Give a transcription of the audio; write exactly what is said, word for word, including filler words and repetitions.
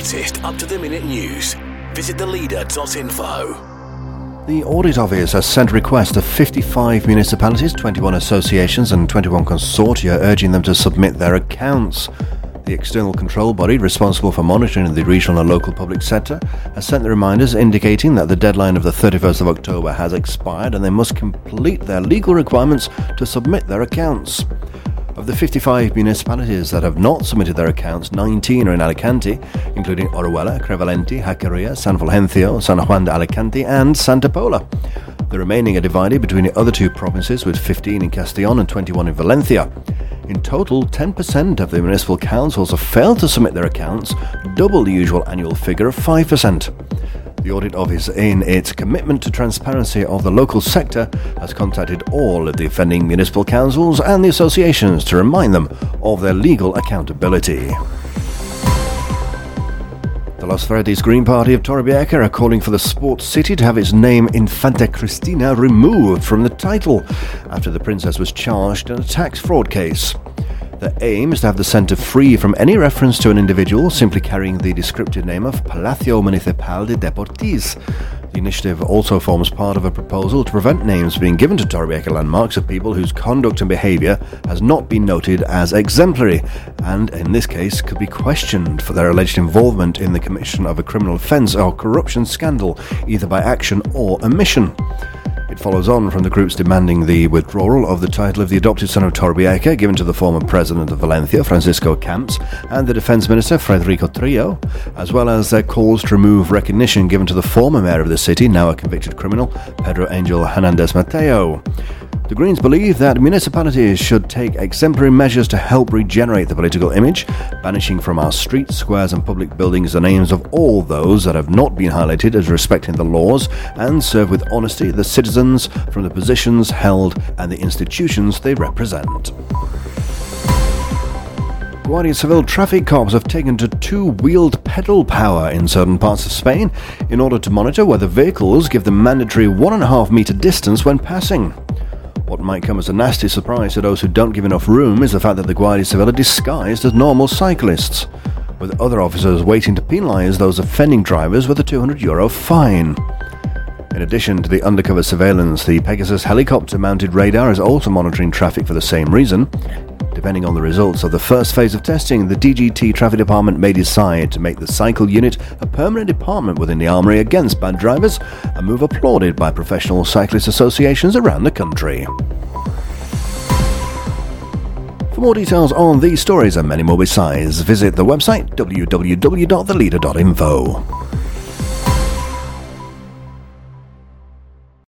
latest up-to-the-minute news. Visit the leader dot info. The Audit Office has sent requests to fifty-five municipalities, twenty-one associations and twenty-one consortia, urging them to submit their accounts. The external control body responsible for monitoring the regional and local public sector has sent the reminders indicating that the deadline of the thirty-first of October has expired and they must complete their legal requirements to submit their accounts. Of the fifty-five municipalities that have not submitted their accounts, nineteen are in Alicante, including Orihuela, Crevalenti, Jacarilla, San Fulgencio, San Juan de Alicante and Santa Pola. The remaining are divided between the other two provinces, with fifteen in Castellón and twenty-one in Valencia. In total, ten percent of the municipal councils have failed to submit their accounts, double the usual annual figure of five percent. The Audit Office, in its commitment to transparency of the local sector, has contacted all of the offending municipal councils and the associations to remind them of their legal accountability. The Los Verdes Green Party of Torrevieja are calling for the sports city to have its name Infanta Cristina removed from the title after the princess was charged in a tax fraud case. The aim is to have the centre free from any reference to an individual simply carrying the descriptive name of Palacio Municipal de Deportes. The initiative also forms part of a proposal to prevent names being given to Torrevieja landmarks of people whose conduct and behaviour has not been noted as exemplary, and in this case could be questioned for their alleged involvement in the commission of a criminal offence or corruption scandal, either by action or omission. It follows on from the groups demanding the withdrawal of the title of the adopted son of Torrevieja given to the former president of Valencia, Francisco Camps, and the defence minister, Federico Trillo, as well as their calls to remove recognition given to the former mayor of the city, now a convicted criminal, Pedro Angel Hernandez Mateo. The Greens believe that municipalities should take exemplary measures to help regenerate the political image, banishing from our streets, squares and public buildings the names of all those that have not been highlighted as respecting the laws, and serve with honesty the citizens from the positions held and the institutions they represent. Guardia Civil traffic cops have taken to two-wheeled pedal power in certain parts of Spain in order to monitor whether vehicles give the mandatory one and a half metre distance when passing. What might come as a nasty surprise to those who don't give enough room is the fact that the Guardia Civil are disguised as normal cyclists, with other officers waiting to penalise those offending drivers with a two hundred euro fine. In addition to the undercover surveillance, the Pegasus helicopter-mounted radar is also monitoring traffic for the same reason. Depending on the results of the first phase of testing, the D G T Traffic Department may decide to make the cycle unit a permanent department within the armoury against bad drivers, a move applauded by professional cyclist associations around the country. For more details on these stories and many more besides, visit the website w w w dot the leader dot info.